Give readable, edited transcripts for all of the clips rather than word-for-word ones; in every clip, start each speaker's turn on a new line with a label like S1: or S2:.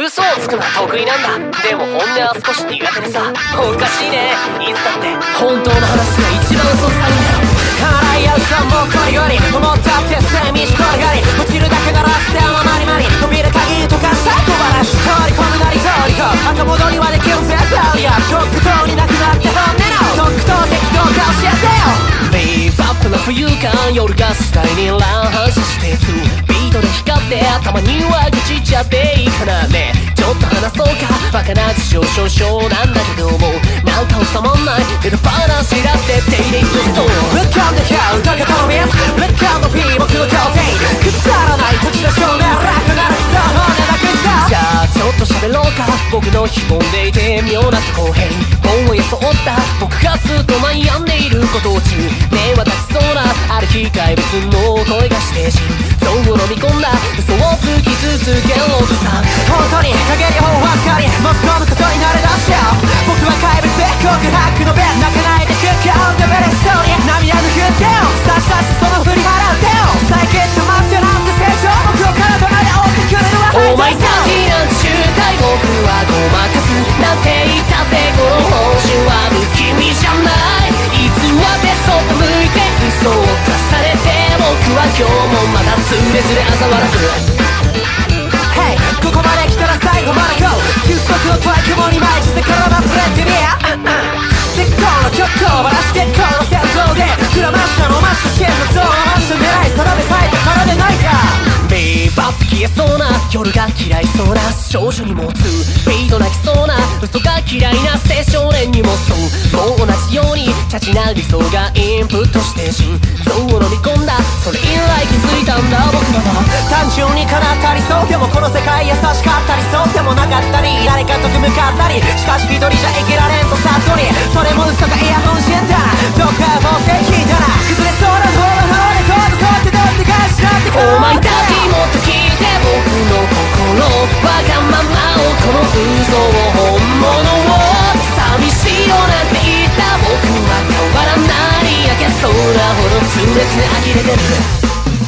S1: 嘘をつくのは得意なんだ。でも本音は少し苦手でさ。おかしいね、いつだって本当の話が一番嘘臭いんだよ。
S2: 払い合うさもうゴリゴリ思ったってセミし転がり落ちるだけなら捨てはマリマリ伸びる限りとかさ小話通り込むなり通り込む後戻りはできるぜダウリア極東になくなって本音の特等席どうか教えてよ。
S1: ビーバップの浮遊感夜が主体に乱反射してつビートで光って頭には愚痴っちゃっていいかなね。ちょっと話そうかバカな事情少々なんだけどもなんか収まんない出る話だって手入れ一つと
S2: Look on the count だけどミス Look on the P 僕の肯定くだらない土地の正面楽なるさ骨だけさ。
S1: じゃあちょっと喋ろうか僕のひぼんでいて妙な不公平本を装った僕がずっと悩んでいること中目は立ちそうなある日怪物の声がして心臓を飲み込んだ嘘をつき続けろとさ。
S2: 本当に陰り本わずかに持ち込むことに慣れだしよ僕は怪物告白の弁泣かないでクッカーンでベレストに涙ぬくってよさっさとその振り払ってよ最近溜まってなんて成長僕を体まで追ってくれるわ
S1: お前たちなんて集体僕はごまかすなんて言ったってこの報酬は不気味じゃない偽ってそっぽ向いて嘘を重ねて僕は今日もまたつれづれ嘲笑く
S2: Hey ここまで来たら最後まで GO 休息のトライクも2枚してから忘れてみや絶好の曲をばらし結構の戦闘でくらましたのました試験の像をました狙い定めさえたからでないか。
S1: ビーバップ消えそうな夜が嫌いそうな少女に持つビート泣きそうな嘘が嫌いな青少年にもそうもう同じようにチャチな理想がインプットして心臓を飲み込んだそれ以来気づいたんだ僕らは
S2: 単純に叶ったりそうでもこの世界優しかったりそうでもなかったり誰かと向かったりしかし一人じゃ生きられんと悟りそれも嘘かイヤホンしてんだどっか防線引いたら崩れそうな方の方でこうそうってどって返しなって
S1: お前たちもっと聞いて僕の心わがままをこの嘘を本物を寂しいよなんて言った僕は変わらない焼けそうなほど痛烈に呆れてる。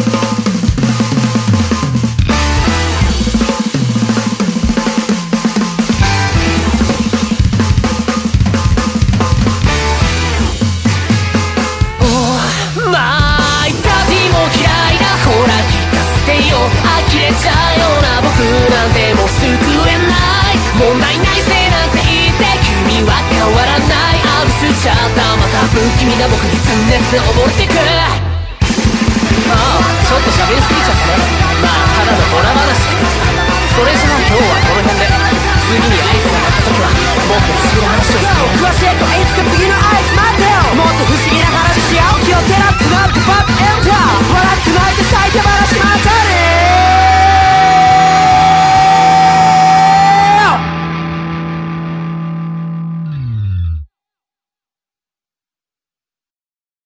S1: 呆れちゃうような僕なんてもう救えない問題ないせいなんて言って君は変わらないあぶすちゃったまた不気味な僕に常々溺れてくちょっと喋りすぎちゃったね。まあただのボラ話だけどさそれじゃあ今日はこの辺で次にアイスが鳴った時はもっと不思議な話をするよ。
S2: 詳しい子いつか